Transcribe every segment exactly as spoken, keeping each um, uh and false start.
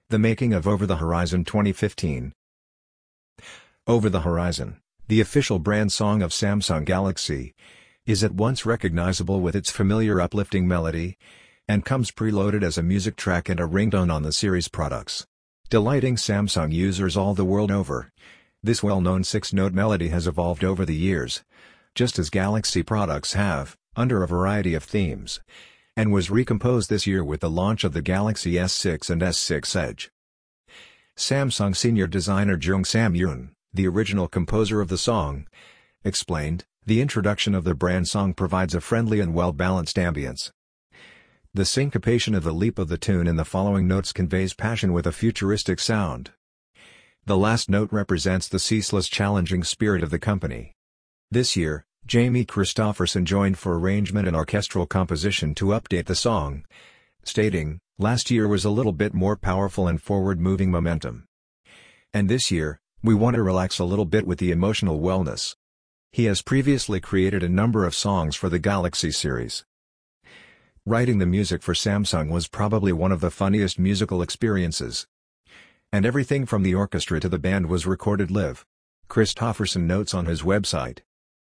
The making of Over the Horizon twenty fifteen. Over the Horizon, the official brand song of Samsung Galaxy, is at once recognizable with its familiar uplifting melody, and comes preloaded as a music track and a ringtone on the series products. Delighting Samsung users all the world over, this well-known six-note melody has evolved over the years, just as Galaxy products have, under a variety of themes, and was recomposed this year with the launch of the Galaxy S six and S six Edge. Samsung senior designer Jung Sam-yoon, the original composer of the song, explained, "The introduction of the brand song provides a friendly and well-balanced ambience. The syncopation of the leap of the tune in the following notes conveys passion with a futuristic sound. The last note represents the ceaseless challenging spirit of the company." This year, Jamie Christopherson joined for arrangement and orchestral composition to update the song, stating, "Last year was a little bit more powerful and forward-moving momentum. And this year, we want to relax a little bit with the emotional wellness." He has previously created a number of songs for the Galaxy series. Writing the music for Samsung was probably one of the funniest musical experiences. And everything from the orchestra to the band was recorded live. Christopherson notes on his website.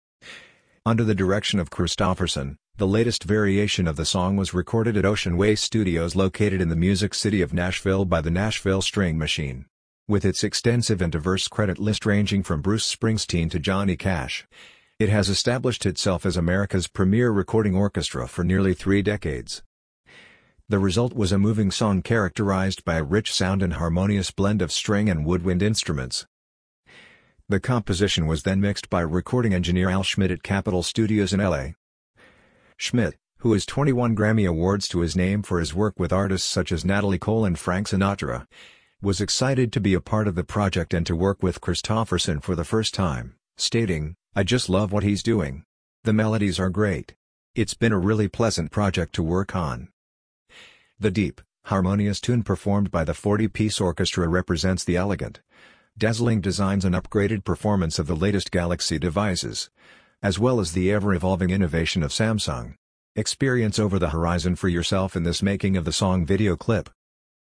Under the direction of Christopherson, the latest variation of the song was recorded at Ocean Way Studios located in the music city of Nashville by the Nashville String Machine. With its extensive and diverse credit list ranging from Bruce Springsteen to Johnny Cash, it has established itself as America's premier recording orchestra for nearly three decades. The result was a moving song characterized by a rich sound and harmonious blend of string and woodwind instruments. The composition was then mixed by recording engineer Al Schmidt at Capitol Studios in L A. Schmidt, who has twenty-one Grammy Awards to his name for his work with artists such as Natalie Cole and Frank Sinatra, was excited to be a part of the project and to work with Christopherson for the first time, stating, "I just love what he's doing. The melodies are great. It's been a really pleasant project to work on." The deep, harmonious tune performed by the forty-piece orchestra represents the elegant, dazzling designs and upgraded performance of the latest Galaxy devices, as well as the ever-evolving innovation of Samsung. Experience Over the Horizon for yourself in this making of the song video clip.